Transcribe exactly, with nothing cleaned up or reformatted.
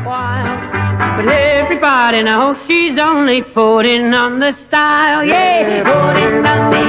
while. But everybody knows she's only putting on the style. Yeah, putting on the